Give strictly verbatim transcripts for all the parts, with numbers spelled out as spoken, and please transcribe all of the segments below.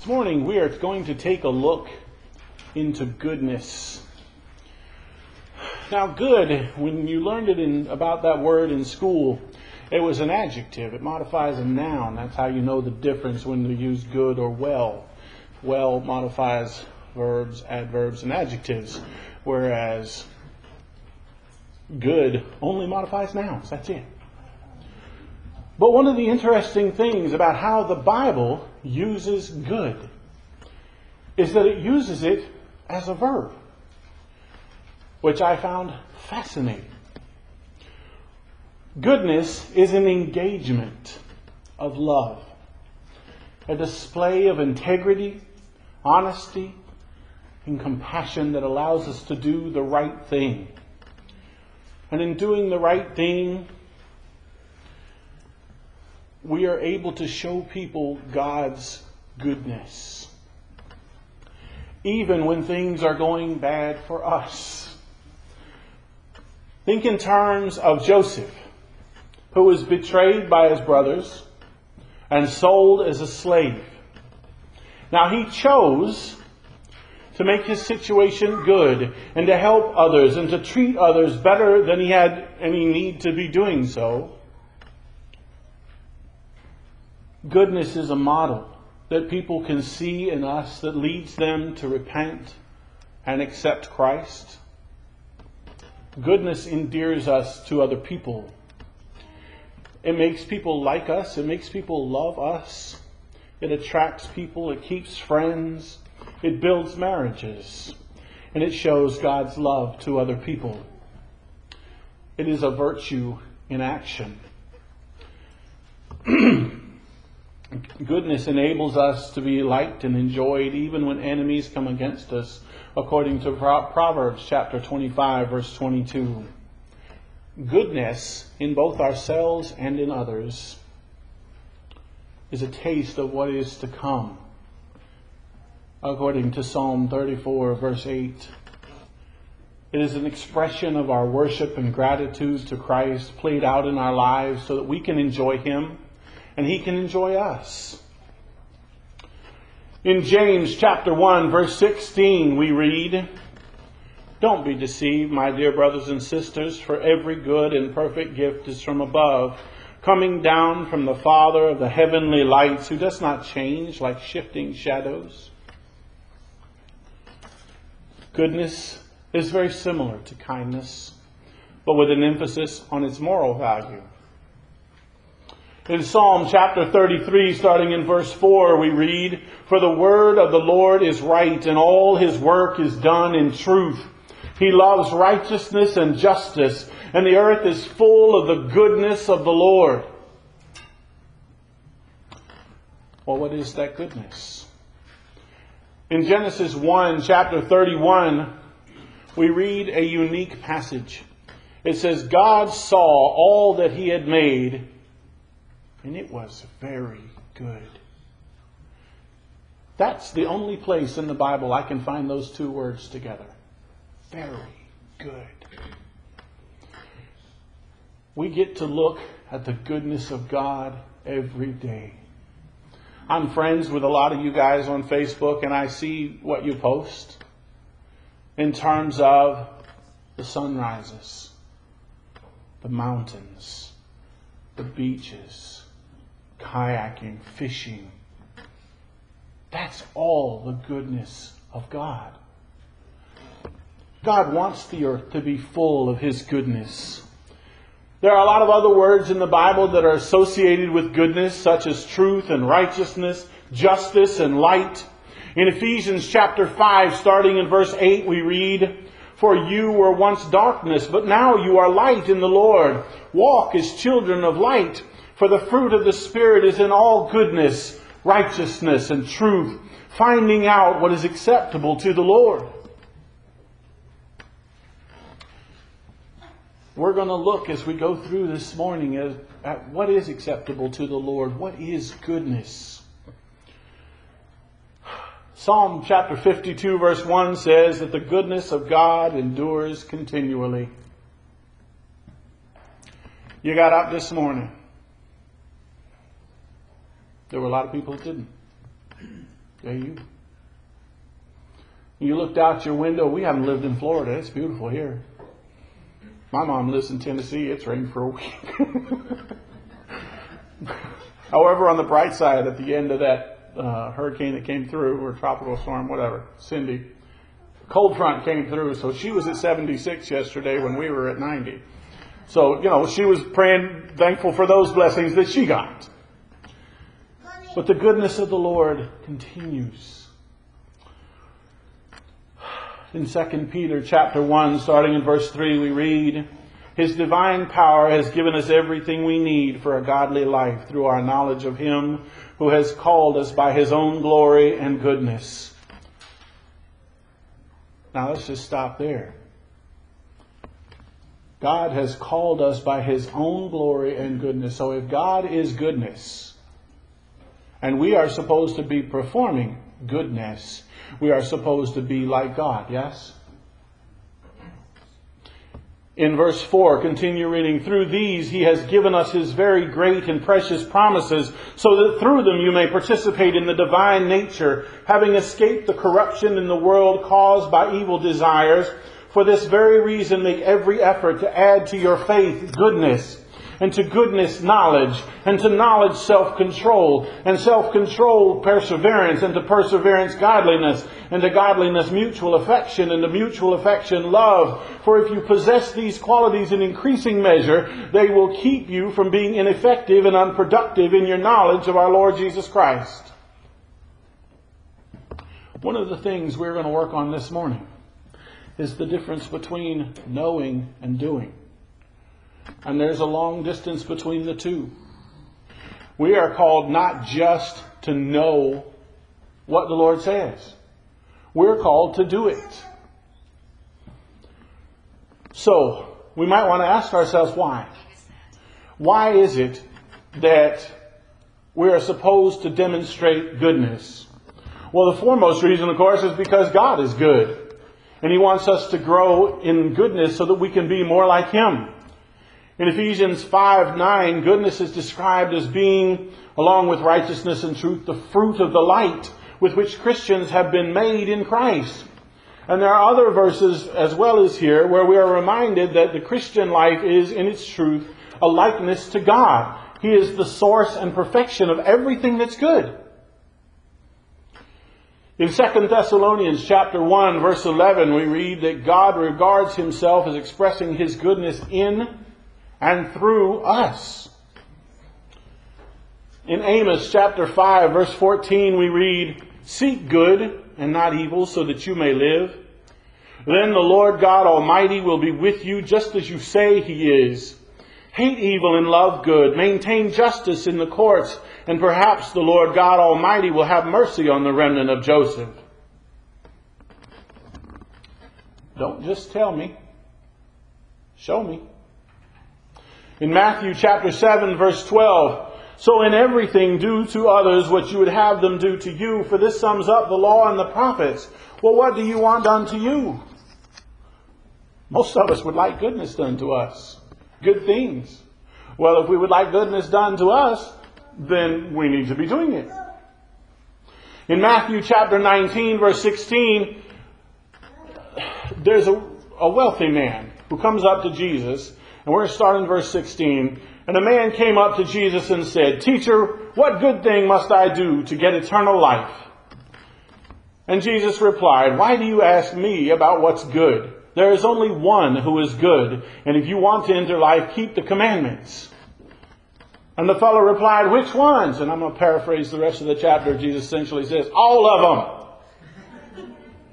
This morning we are going to take a look into goodness. Now, good, when you learned it in about that word in school, it was an adjective. It modifies a noun. That's how you know the difference when you use good or well. Well modifies verbs, adverbs, and adjectives, whereas good only modifies nouns. That's it. But one of the interesting things about how the Bible uses good is that it uses it as a verb, which I found fascinating. Goodness is an engagement of love, a display of integrity, honesty, and compassion that allows us to do the right thing. And in doing the right thing, we are able to show people God's goodness, even when things are going bad for us. Think in terms of Joseph, who was betrayed by his brothers and sold as a slave. Now he chose to make his situation good and to help others and to treat others better than he had any need to be doing so. Goodness is a model that people can see in us that leads them to repent and accept Christ. Goodness endears us to other people. It makes people like us. It makes people love us. It attracts people. It keeps friends. It builds marriages. And it shows God's love to other people. It is a virtue in action. Goodness enables us to be liked and enjoyed even when enemies come against us, according to Proverbs chapter twenty-five, verse twenty-two. Goodness in both ourselves and in others is a taste of what is to come, according to Psalm thirty-four, verse eight. It is an expression of our worship and gratitude to Christ played out in our lives so that we can enjoy Him and He can enjoy us. In James chapter one, verse sixteen, we read, "Don't be deceived, my dear brothers and sisters, for every good and perfect gift is from above, coming down from the Father of the heavenly lights, who does not change like shifting shadows." Goodness is very similar to kindness, but with an emphasis on its moral value. In Psalm chapter thirty-three, starting in verse four, we read, "For the word of the Lord is right, and all His work is done in truth. He loves righteousness and justice, and the earth is full of the goodness of the Lord." Well, what is that goodness? In Genesis one, chapter thirty-one, we read a unique passage. It says, "God saw all that He had made, and it was very good." That's the only place in the Bible I can find those two words together. Very good. We get to look at the goodness of God every day. I'm friends with a lot of you guys on Facebook, and I see what you post in terms of the sunrises, the mountains, the beaches, kayaking, fishing. That's all the goodness of God. God wants the earth to be full of His goodness. There are a lot of other words in the Bible that are associated with goodness, such as truth and righteousness, justice and light. In Ephesians chapter five, starting in verse eight, we read, "For you were once darkness, but now you are light in the Lord. Walk as children of light. For the fruit of the Spirit is in all goodness, righteousness, and truth, finding out what is acceptable to the Lord." We're going to look as we go through this morning at, at what is acceptable to the Lord. What is goodness? Psalm chapter fifty-two, verse one says that the goodness of God endures continually. You got up this morning. There were a lot of people that didn't. Yeah, you. You looked out your window. We haven't lived in Florida. It's beautiful here. My mom lives in Tennessee. It's rained for a week. However, on the bright side, at the end of that uh, hurricane that came through, or tropical storm, whatever, Cindy, cold front came through. So she was at seventy-six yesterday when we were at ninety. So, you know, she was praying, thankful for those blessings that she got. But the goodness of the Lord continues. In Second Peter chapter one, starting in verse three, we read, His divine power has given us everything we need for a godly life through our knowledge of Him who has called us by His own glory and goodness. Now let's just stop there. God has called us by His own glory and goodness. So if God is goodness, and we are supposed to be performing goodness, we are supposed to be like God, yes? In verse four, continue reading. Through these He has given us His very great and precious promises, so that through them you may participate in the divine nature, having escaped the corruption in the world caused by evil desires. For this very reason make every effort to add to your faith goodness, and to goodness knowledge, and to knowledge self-control, and self-control perseverance, and to perseverance godliness, and to godliness mutual affection, and to mutual affection love. For if you possess these qualities in increasing measure, they will keep you from being ineffective and unproductive in your knowledge of our Lord Jesus Christ. One of the things we're going to work on this morning is the difference between knowing and doing. And there's a long distance between the two. We are called not just to know what the Lord says. We're called to do it. So, we might want to ask ourselves why. Why is it that we are supposed to demonstrate goodness? Well, the foremost reason, of course, is because God is good. And He wants us to grow in goodness so that we can be more like Him. In Ephesians five nine, goodness is described as being, along with righteousness and truth, the fruit of the light with which Christians have been made in Christ. And there are other verses as well as here where we are reminded that the Christian life is, in its truth, a likeness to God. He is the source and perfection of everything that's good. In Second Thessalonians chapter one, verse eleven, we read that God regards Himself as expressing His goodness in and through us. In Amos chapter five, verse fourteen, we read, Seek good and not evil, so that you may live. Then the Lord God Almighty will be with you, just as you say He is. Hate evil and love good. Maintain justice in the courts. And perhaps the Lord God Almighty will have mercy on the remnant of Joseph. Don't just tell me. Show me. In Matthew chapter seven, verse twelve, So in everything do to others what you would have them do to you, for this sums up the law and the prophets. Well, what do you want done to you? Most of us would like goodness done to us. Good things. Well, if we would like goodness done to us, then we need to be doing it. In Matthew chapter nineteen, verse sixteen, there's a, a wealthy man who comes up to Jesus, and we're starting in verse sixteen. And a man came up to Jesus and said, Teacher, what good thing must I do to get eternal life? And Jesus replied, Why do you ask me about what's good? There is only one who is good, and if you want to enter life, keep the commandments. And the fellow replied, Which ones? And I'm going to paraphrase the rest of the chapter. Jesus essentially says, All of them.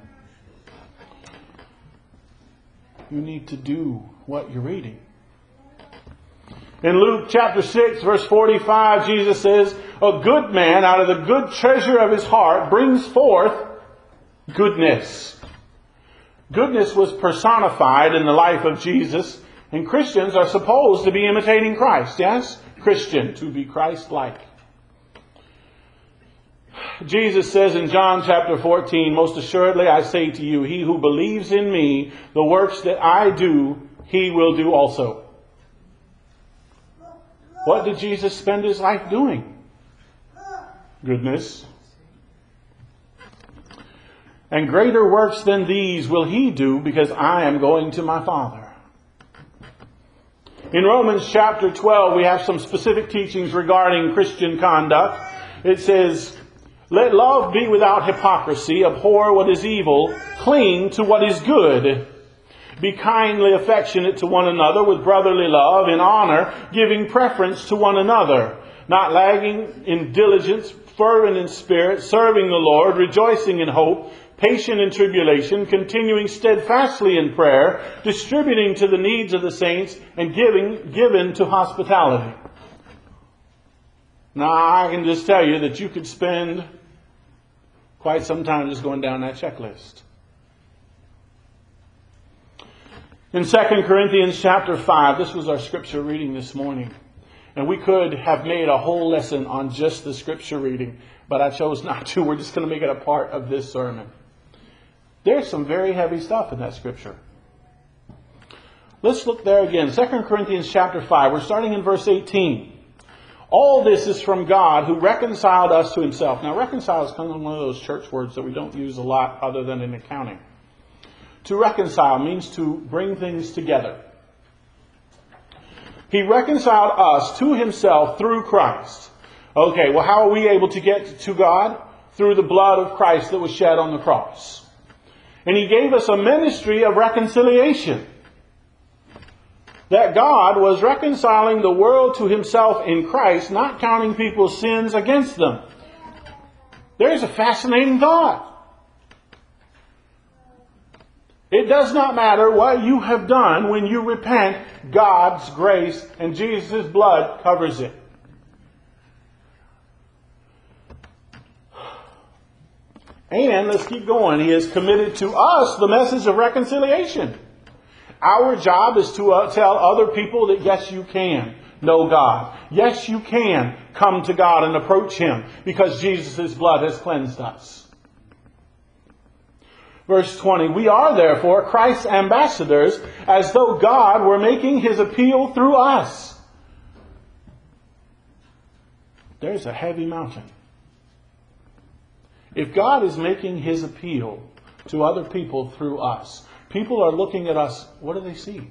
You need to do what you're reading. In Luke chapter six, verse forty-five, Jesus says, A good man out of the good treasure of his heart brings forth goodness. Goodness was personified in the life of Jesus, and Christians are supposed to be imitating Christ. Yes? Christian, to be Christ-like. Jesus says in John chapter fourteen, Most assuredly I say to you, he who believes in me, the works that I do, he will do also. What did Jesus spend his life doing? Goodness. And greater works than these will he do, because I am going to my Father. In Romans chapter twelve, we have some specific teachings regarding Christian conduct. It says, let love be without hypocrisy, abhor what is evil, cling to what is good. Be kindly affectionate to one another with brotherly love, in honor, giving preference to one another, not lagging in diligence, fervent in spirit, serving the Lord, rejoicing in hope, patient in tribulation, continuing steadfastly in prayer, distributing to the needs of the saints, and giving given to hospitality. Now, I can just tell you that you could spend quite some time just going down that checklist. In Second Corinthians chapter five, this was our scripture reading this morning. And we could have made a whole lesson on just the scripture reading, but I chose not to. We're just going to make it a part of this sermon. There's some very heavy stuff in that scripture. Let's look there again. Second Corinthians chapter five. We're starting in verse eighteen. All this is from God, who reconciled us to himself. Now, reconcile is kind of one of those church words that we don't use a lot other than in accounting. To reconcile means to bring things together. He reconciled us to himself through Christ. Okay, well, how are we able to get to God? Through the blood of Christ that was shed on the cross. And he gave us a ministry of reconciliation. That God was reconciling the world to himself in Christ, not counting people's sins against them. There's a fascinating thought. It does not matter what you have done when you repent. God's grace and Jesus' blood covers it. And let's keep going. He has committed to us the message of reconciliation. Our job is to uh, tell other people that yes, you can know God. Yes, you can come to God and approach him because Jesus' blood has cleansed us. Verse twenty, we are therefore Christ's ambassadors, as though God were making his appeal through us. There's a heavy mountain. If God is making his appeal to other people through us, people are looking at us, what do they see?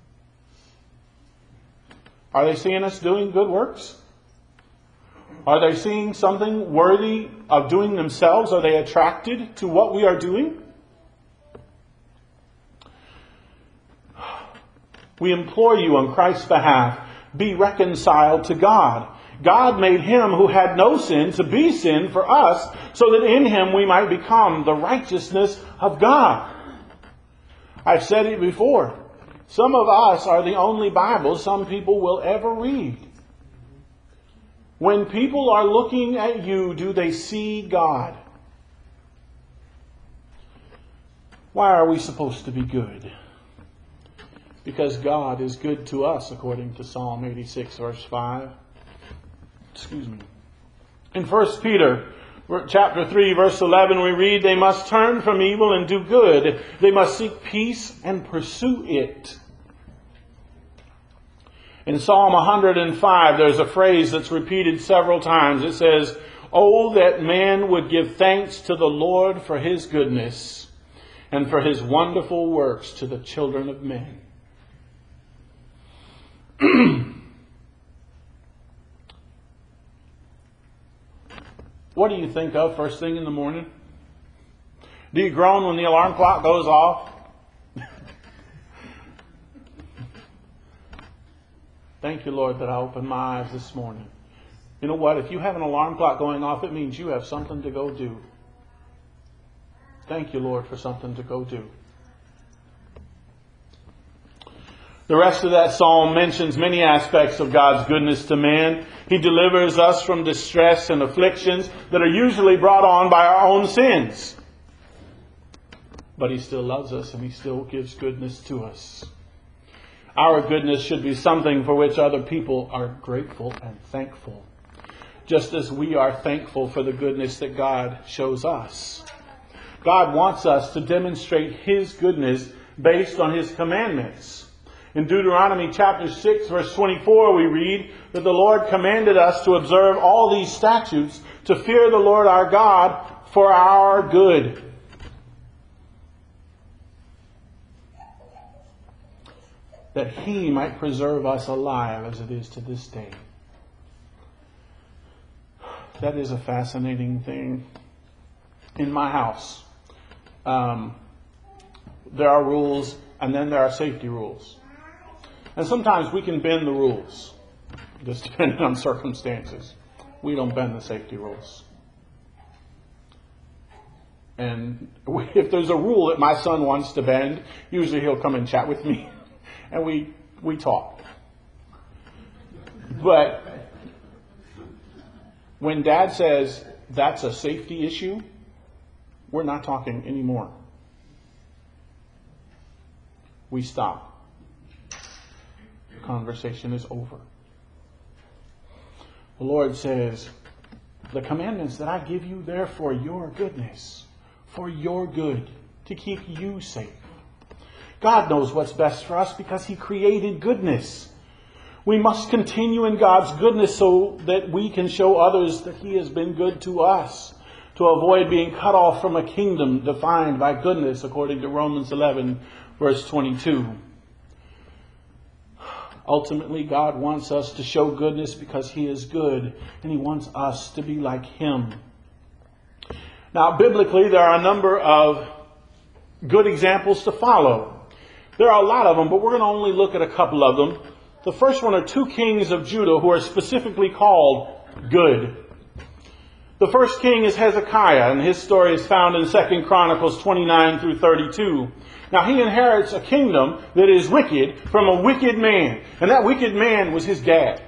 Are they seeing us doing good works? Are they seeing something worthy of doing themselves? Are they attracted to what we are doing? We implore you on Christ's behalf, be reconciled to God. God made him who had no sin to be sin for us, so that in him we might become the righteousness of God. I've said it before. Some of us are the only Bible some people will ever read. When people are looking at you, do they see God? Why are we supposed to be good? Because God is good to us, according to Psalm eighty-six, verse five. Excuse me. In First Peter chapter three, verse eleven, we read, they must turn from evil and do good. They must seek peace and pursue it. In Psalm one hundred five, there's a phrase that's repeated several times. It says, oh, that man would give thanks to the Lord for his goodness and for his wonderful works to the children of men. What do you think of first thing in the morning? Do you groan when the alarm clock goes off? Thank you, Lord, that I opened my eyes this morning. You know what? If you have an alarm clock going off, it means you have something to go do. Thank you, Lord, for something to go do. The rest of that psalm mentions many aspects of God's goodness to man. He delivers us from distress and afflictions that are usually brought on by our own sins. But he still loves us and he still gives goodness to us. Our goodness should be something for which other people are grateful and thankful. Just as we are thankful for the goodness that God shows us. God wants us to demonstrate his goodness based on his commandments. In Deuteronomy chapter six, verse twenty-four, we read that the Lord commanded us to observe all these statutes, to fear the Lord our God for our good. that He might preserve us alive as it is to this day. That is a fascinating thing. In my house, um, there are rules, and then there are safety rules. And sometimes we can bend the rules, just depending on circumstances. We don't bend the safety rules. And if there's a rule that my son wants to bend, usually he'll come and chat with me, and we we talk. But when Dad says that's a safety issue, we're not talking anymore. We stop. The conversation is over. The Lord says, the commandments that I give you, they're for your goodness, for your good, to keep you safe. God knows what's best for us because He created goodness. We must continue in God's goodness so that we can show others that He has been good to us, to avoid being cut off from a kingdom defined by goodness, according to Romans eleven, verse twenty-two. Ultimately, God wants us to show goodness because He is good, and He wants us to be like Him. Now, biblically, there are a number of good examples to follow. There are a lot of them, but we're going to only look at a couple of them. The first one are two kings of Judah who are specifically called good. The first king is Hezekiah, and his story is found in Second Chronicles twenty-nine through thirty-two. Now, he inherits a kingdom that is wicked from a wicked man, and that wicked man was his dad.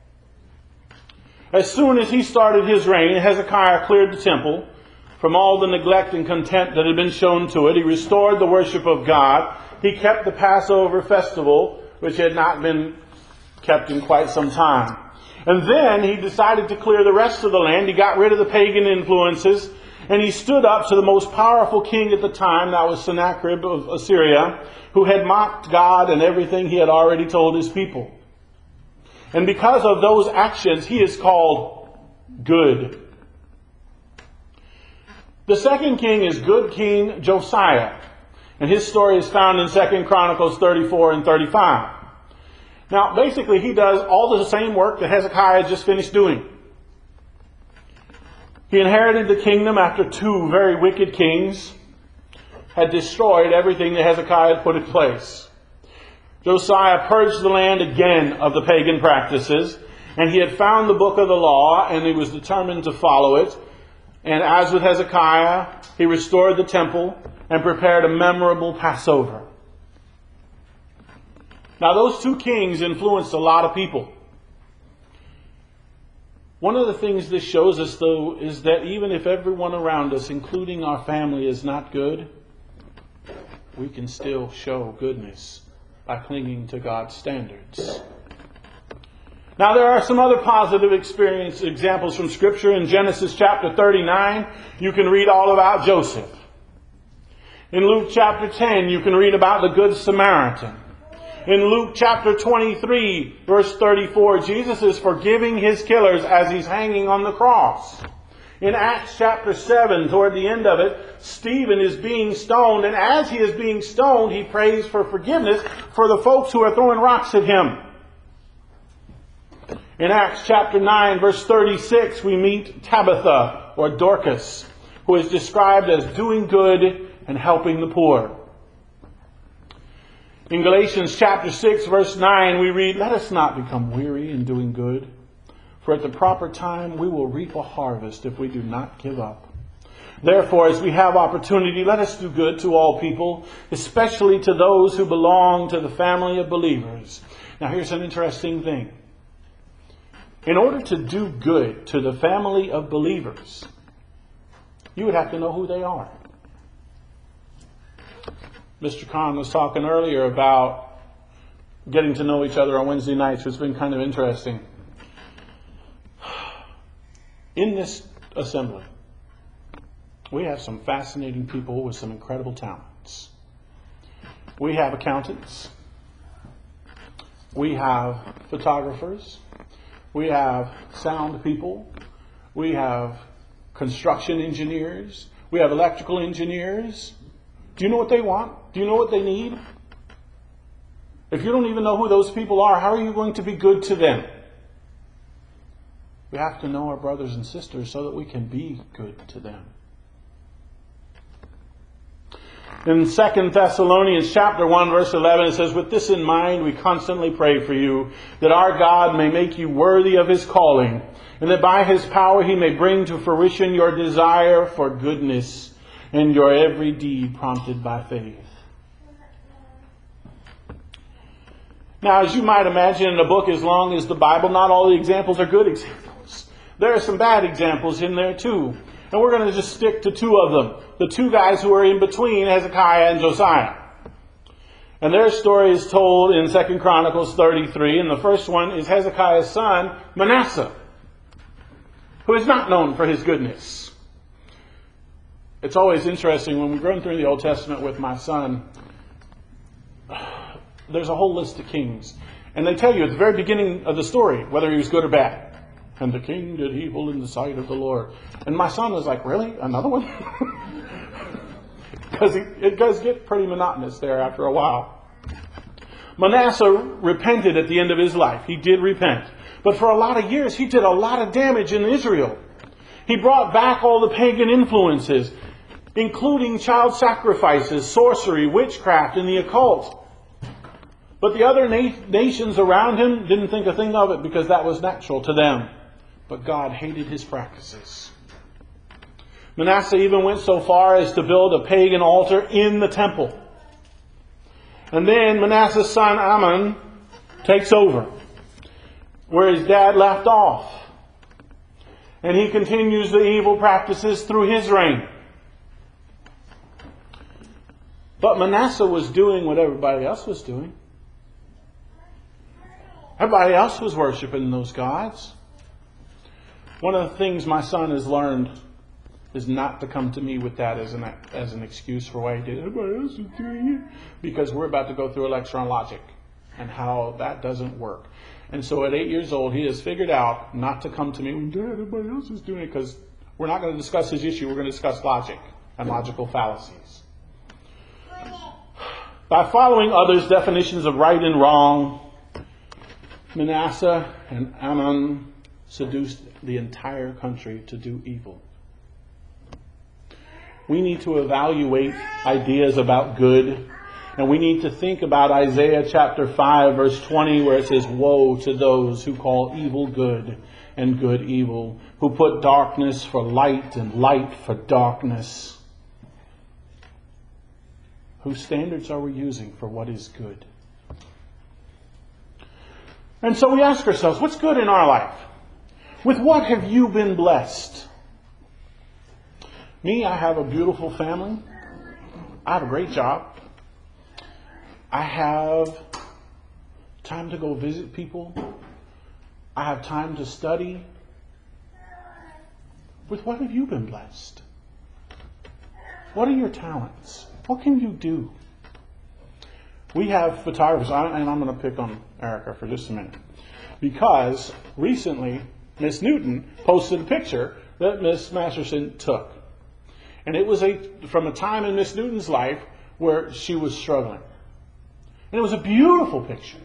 As soon as he started his reign, Hezekiah cleared the temple from all the neglect and contempt that had been shown to it. He restored the worship of God. He kept the Passover festival, which had not been kept in quite some time. And then he decided to clear the rest of the land. He got rid of the pagan influences, and he stood up to the most powerful king at the time, that was Sennacherib of Assyria, who had mocked God and everything He had already told His people. And because of those actions, he is called good. The second king is good King Josiah, and his story is found in Second Chronicles thirty-four and thirty-five. Now, basically, he does all the same work that Hezekiah just finished doing. He inherited the kingdom after two very wicked kings had destroyed everything that Hezekiah had put in place. Josiah purged the land again of the pagan practices, and he had found the book of the law, and he was determined to follow it. And as with Hezekiah, he restored the temple and prepared a memorable Passover. Now, those two kings influenced a lot of people. One of the things this shows us, though, is that even if everyone around us, including our family, is not good, we can still show goodness by clinging to God's standards. Now, there are some other positive experience examples from Scripture. In Genesis chapter thirty-nine, you can read all about Joseph. In Luke chapter ten, you can read about the Good Samaritan. In Luke chapter twenty-three, verse thirty-four, Jesus is forgiving His killers as He's hanging on the cross. In Acts chapter seven, toward the end of it, Stephen is being stoned, and as he is being stoned, he prays for forgiveness for the folks who are throwing rocks at him. In Acts chapter nine, verse thirty-six, we meet Tabitha, or Dorcas, who is described as doing good and helping the poor. In Galatians chapter six, verse nine, we read, "Let us not become weary in doing good, for at the proper time we will reap a harvest if we do not give up. Therefore, as we have opportunity, let us do good to all people, especially to those who belong to the family of believers." Now, here's an interesting thing. In order to do good to the family of believers, you would have to know who they are. Mister Kahn was talking earlier about getting to know each other on Wednesday nights, which has been kind of interesting. In this assembly, we have some fascinating people with some incredible talents. We have accountants. We have photographers. We have sound people. We have construction engineers. We have electrical engineers. Do you know what they want? Do you know what they need? If you don't even know who those people are, how are you going to be good to them? We have to know our brothers and sisters so that we can be good to them. In Second Thessalonians chapter one, verse eleven, it says, "With this in mind, we constantly pray for you, that our God may make you worthy of His calling, and that by His power He may bring to fruition your desire for goodness and your every deed prompted by faith." Now, as you might imagine, in a book as long as the Bible, not all the examples are good examples. There are some bad examples in there too. And we're going to just stick to two of them. The two guys who are in between Hezekiah and Josiah. And their story is told in Second Chronicles thirty-three. And the first one is Hezekiah's son, Manasseh, who is not known for his goodness. It's always interesting when we're going through the Old Testament with my son. There's a whole list of kings. And they tell you at the very beginning of the story whether he was good or bad. And the king did evil in the sight of the Lord. And my son was like, really? Another one? Because it does get pretty monotonous there after a while. Manasseh repented at the end of his life. He did repent. But for a lot of years, he did a lot of damage in Israel. He brought back all the pagan influences, including child sacrifices, sorcery, witchcraft, and the occult. But the other na- nations around him didn't think a thing of it because that was natural to them. But God hated his practices. Manasseh even went so far as to build a pagan altar in the temple. And then Manasseh's son Amon takes over where his dad left off. And he continues the evil practices through his reign. But Manasseh was doing what everybody else was doing. Everybody else was worshiping those gods. One of the things my son has learned is not to come to me with that as an as an excuse for why he did it. Everybody else is doing it. Because we're about to go through a lecture on logic and how that doesn't work. And so at eight years old, he has figured out not to come to me when Dad, everybody else is doing it, because we're not going to discuss his issue. We're going to discuss logic and logical fallacies. By following others' definitions of right and wrong, Manasseh and Amon seduced the entire country to do evil. We need to evaluate ideas about good, and we need to think about Isaiah chapter five, verse twenty, where it says, "Woe to those who call evil good and good evil, who put darkness for light and light for darkness." Whose standards are we using for what is good? And so we ask ourselves, what's good in our life? With what have you been blessed? Me, I have a beautiful family. I have a great job. I have time to go visit people. I have time to study. With what have you been blessed? What are your talents? What can you do? We have photographers, and I'm going to pick on Erica for just a minute, because recently Miss Newton posted a picture that Miss Masterson took. And it was a from a time in Miss Newton's life where she was struggling. And it was a beautiful picture.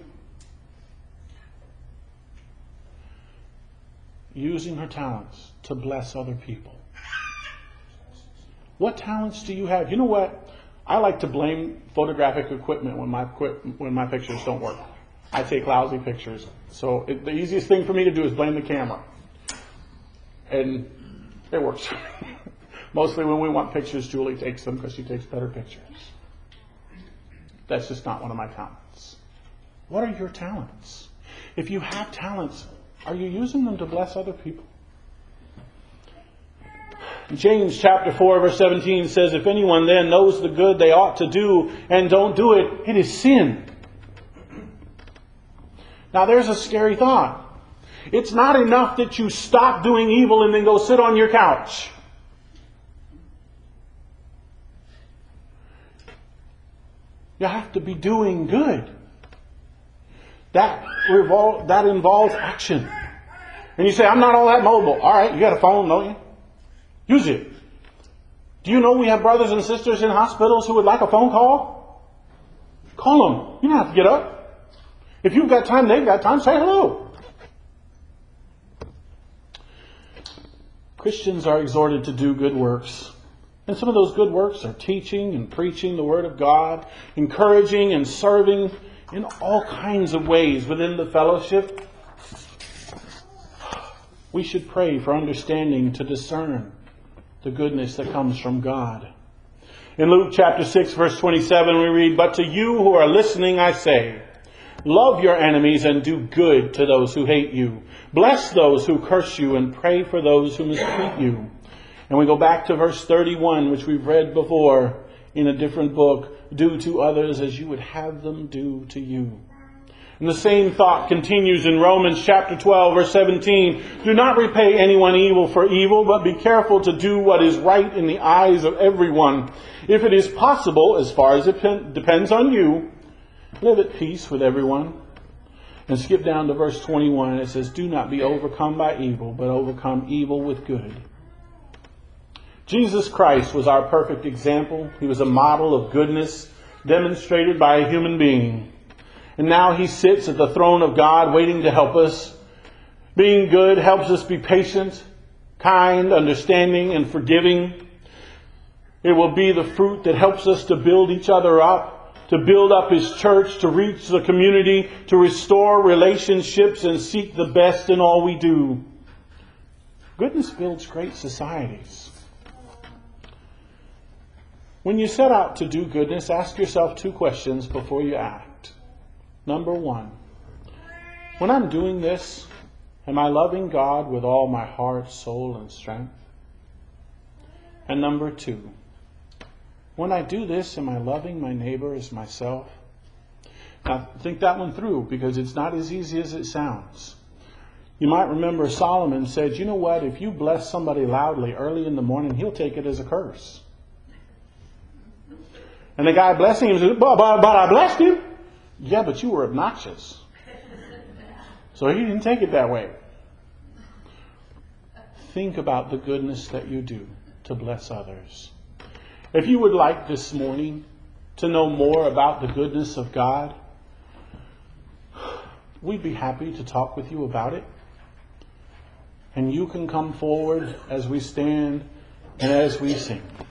Using her talents to bless other people. What talents do you have? You know what? I like to blame photographic equipment when my when my pictures don't work. I take lousy pictures. So it, the easiest thing for me to do is blame the camera. And it works. Mostly when we want pictures, Julie takes them because she takes better pictures. That's just not one of my talents. What are your talents? If you have talents, are you using them to bless other people? James chapter four verse seventeen says, "If anyone then knows the good they ought to do and don't do it, it is sin." Now there's a scary thought. It's not enough that you stop doing evil and then go sit on your couch. You have to be doing good. That revol- that involves action. And you say, "I'm not all that mobile." All right, you got a phone, don't you? Use it. Do you know we have brothers and sisters in hospitals who would like a phone call? Call them. You don't have to get up. If you've got time, they've got time, say hello. Christians are exhorted to do good works. And some of those good works are teaching and preaching the Word of God, encouraging and serving in all kinds of ways within the fellowship. We should pray for understanding to discern the goodness that comes from God. In Luke chapter six, verse twenty-seven, we read, "But to you who are listening, I say, love your enemies and do good to those who hate you. Bless those who curse you and pray for those who mistreat you." And we go back to verse thirty-one, which we've read before in a different book. "Do to others as you would have them do to you." And the same thought continues in Romans chapter twelve, verse seventeen. "Do not repay anyone evil for evil, but be careful to do what is right in the eyes of everyone. If it is possible, as far as it depends on you, live at peace with everyone." And skip down to verse twenty-one, and it says, "Do not be overcome by evil, but overcome evil with good." Jesus Christ was our perfect example. He was a model of goodness demonstrated by a human being. And now he sits at the throne of God waiting to help us. Being good helps us be patient, kind, understanding, and forgiving. It will be the fruit that helps us to build each other up, to build up His church, to reach the community, to restore relationships and seek the best in all we do. Goodness builds great societies. When you set out to do goodness, ask yourself two questions before you act. Number one, when I'm doing this, am I loving God with all my heart, soul, and strength? And number two, when I do this, am I loving my neighbor as myself? Now, think that one through, because it's not as easy as it sounds. You might remember Solomon said, you know what, if you bless somebody loudly early in the morning, he'll take it as a curse. And the guy blessing him said, but, but, but I blessed him. Yeah, but you were obnoxious. So he didn't take it that way. Think about the goodness that you do to bless others. If you would like this morning to know more about the goodness of God, we'd be happy to talk with you about it. And you can come forward as we stand and as we sing.